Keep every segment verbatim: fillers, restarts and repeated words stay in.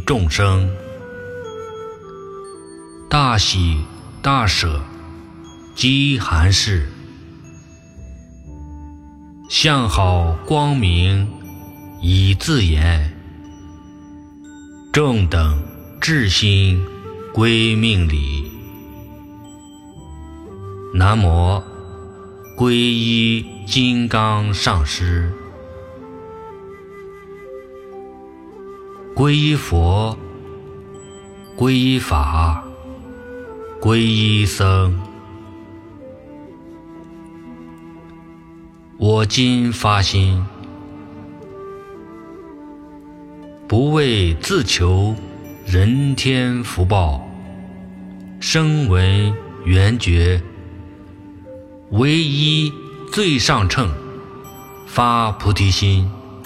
悯众生，大喜大舍积含事，相好光明以自言，正等至心归命理。南无皈依金刚上师，皈依佛，皈依法，皈依僧。我今发心，不为自求人天福报，声闻缘觉，唯一最上乘，发菩提心，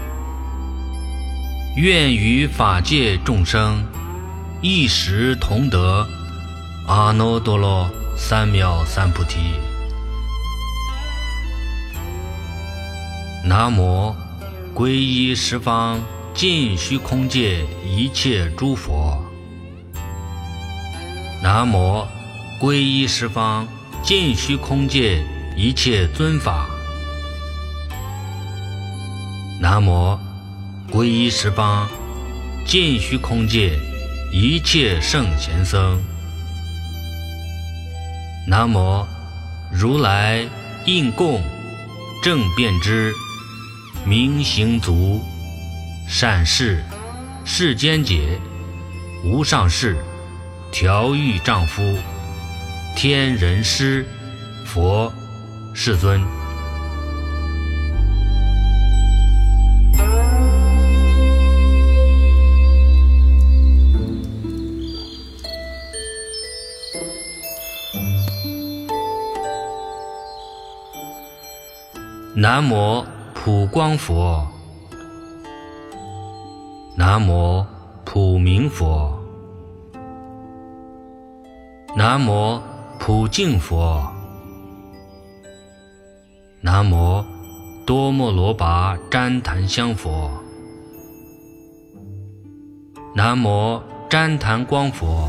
愿与法界众生一时同得阿耨多罗三藐三菩提。南无皈依十方尽虚空界一切诸佛。南无皈依十方尽虚空界一切尊法。南无皈依十方尽虚空界一切圣贤僧。南无如来应供正遍知明行足善事世间解无上士调御丈夫天人师佛世尊。南无普光佛，南无普明佛，南无普净佛，南无多摩罗跋旃檀香佛，南无旃檀光佛，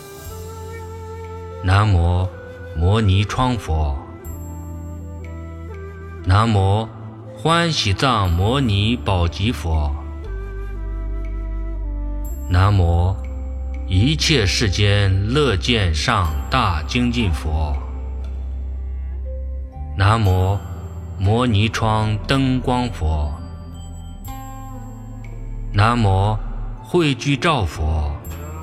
南无摩尼窗佛，南无欢喜藏摩尼宝积佛，南无一切世间乐见上大精进佛，南无摩尼窗灯光佛，南无慧具照佛，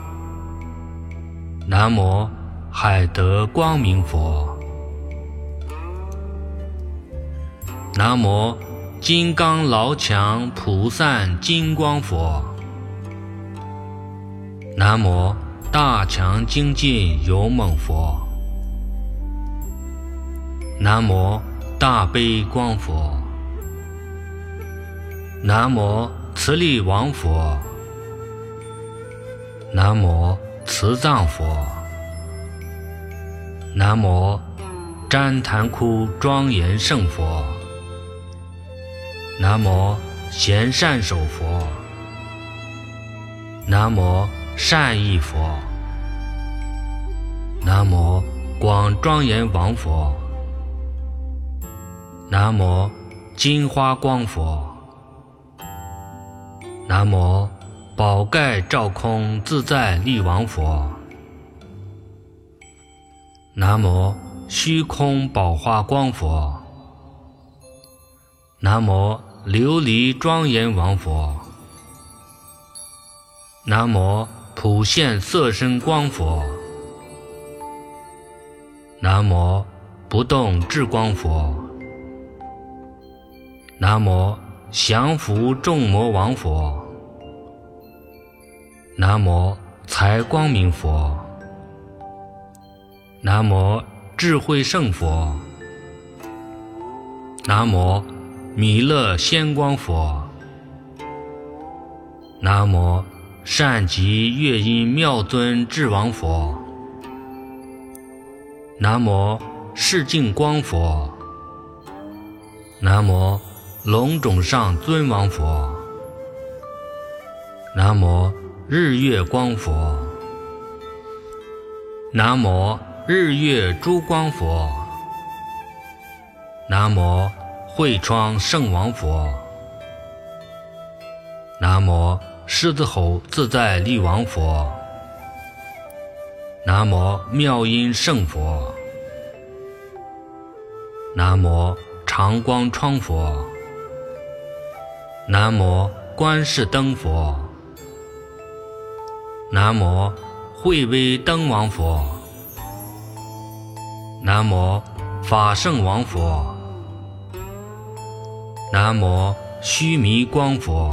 南无海德光明佛，南无金刚牢墙普散金光佛，南无大强精进勇猛佛，南无大悲光佛，南无慈力王佛，南无慈藏佛，南无旃檀窟庄严圣佛，南无贤善手佛，南无善意佛，南无广庄严王佛，南无金花光佛，南无宝盖照空自在力王佛，南无虚空宝花光佛，南无琉璃庄严王佛，南无普现色身光佛，南无不动智光佛，南无降伏众魔王佛，南无才光明佛，南无智慧圣佛，南无弥勒仙光佛，南无善极乐音妙尊智王佛，南无世净光佛，南无龙种上尊王佛，南无日月光佛。南无日月珠光佛。南无慧窗圣王佛。南无狮子吼自在力王佛。南无妙音圣佛。南无常光窗佛。南无观世灯佛。南无慧威灯王佛。南无法圣王佛。南无须弥光佛。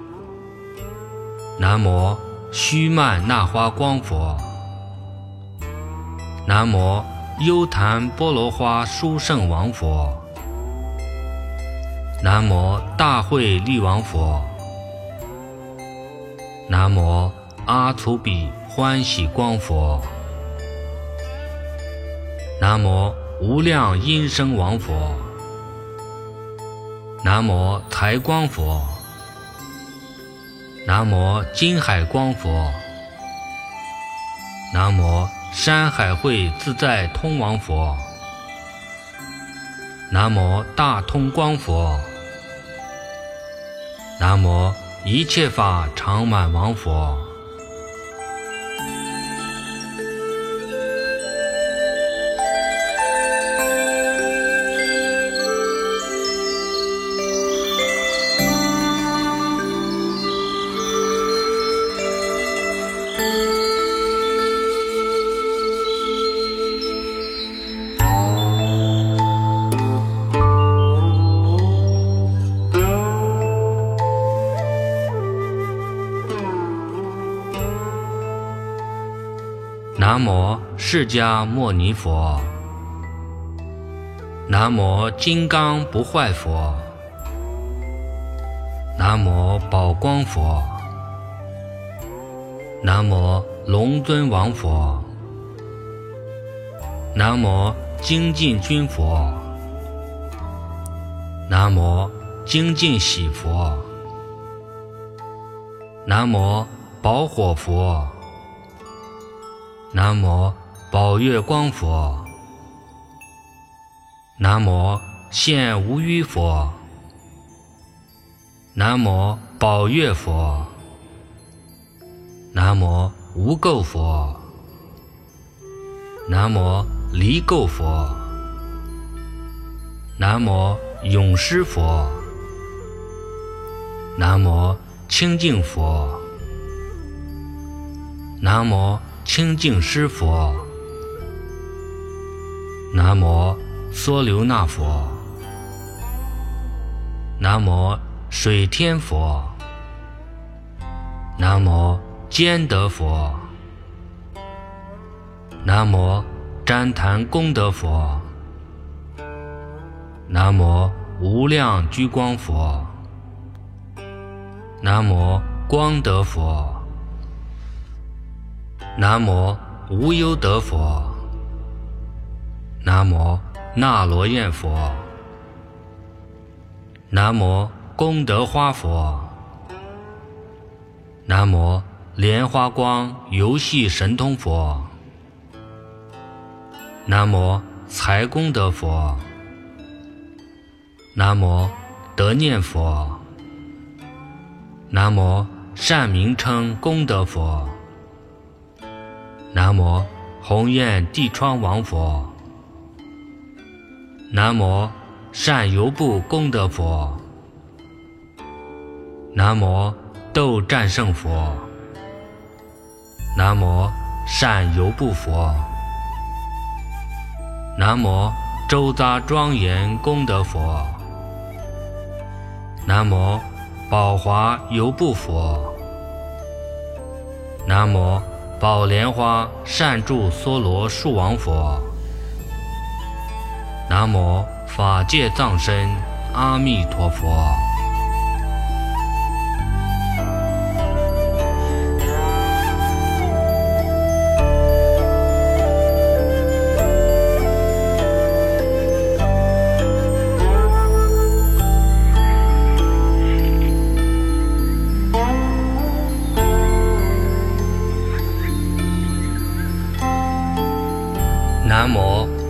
南无须曼那花光佛。南无优昙波罗花殊胜王佛。南无大慧力王佛。南无阿粗比欢喜光佛。南无无量音声王佛。南无财光佛。南无金海光佛。南无山海会自在通王佛。南无大通光佛。南无一切法常满王佛。南无释迦牟尼佛。南无金刚不坏佛。南无宝光佛。南无龙尊王佛。南无精进君佛。南无精进喜佛。南无宝火佛。南无宝月光佛。南无现无余佛。南无宝月佛。南无无垢佛。南无离垢佛。南无永施佛。南无清净佛。南无清净师佛。南无娑留那佛。南无水天佛。南无坚德佛。南无旃檀功德佛。南无无量居光佛。南无光德佛。南无无忧德佛。南无那罗焰佛。南无功德花佛。南无莲花光游戏神通佛。南无财功德佛。南无得念佛。南无善名称功德佛。南无宏愿地窗王佛。南无善游部功德佛。南无斗战胜佛。南无善游部佛。南无周匝庄严功德佛。南无宝华游部佛。南无宝莲花善住梭罗树王佛。南无法界藏身阿弥陀佛。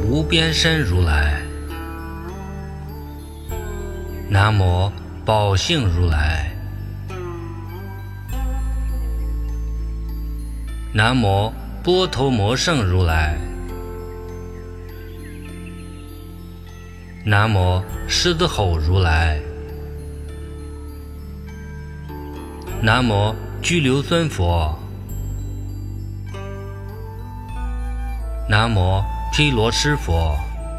无边身如来，南无宝性如来，南无波头摩圣如来，南无狮子吼如来，南无拘留孙佛，南无毗罗尸佛，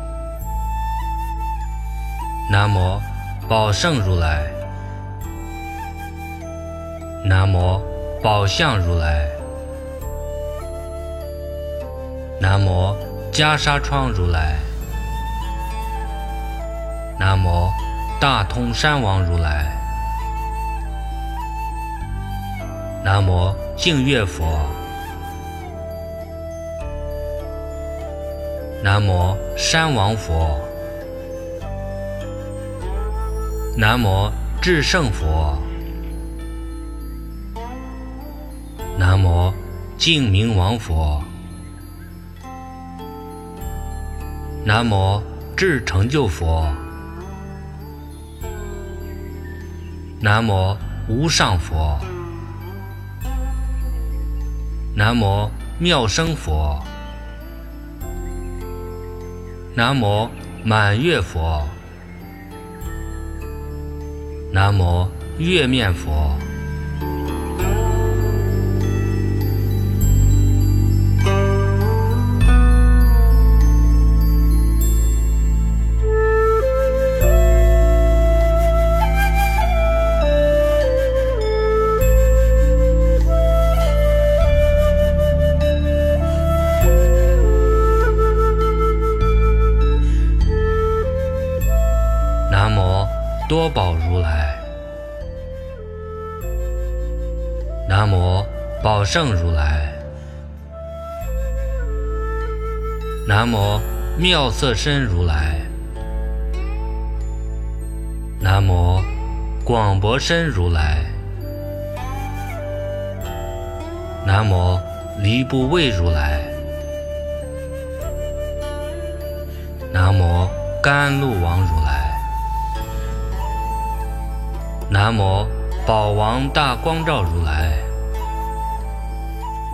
南无宝胜如来，南无宝相如来，南无袈裟窗如来，南无大通山王如来，南无净月佛，南无山王佛，南无至圣佛，南无净明王佛，南无至成就佛，南无无上佛，南无妙生佛，南无满月佛，南无月面佛。南无多宝如来，南无宝胜如来，南无妙色身如来，南无广博身如来，南无离不畏如来，南无甘露王如来，南无宝王大光照如来，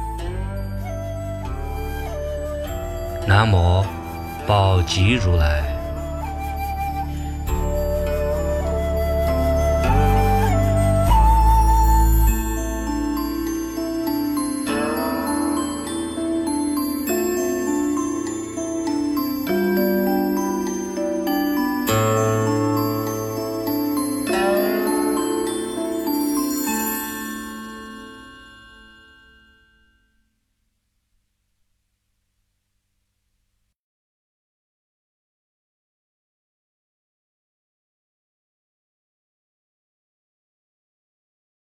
南无宝吉如来。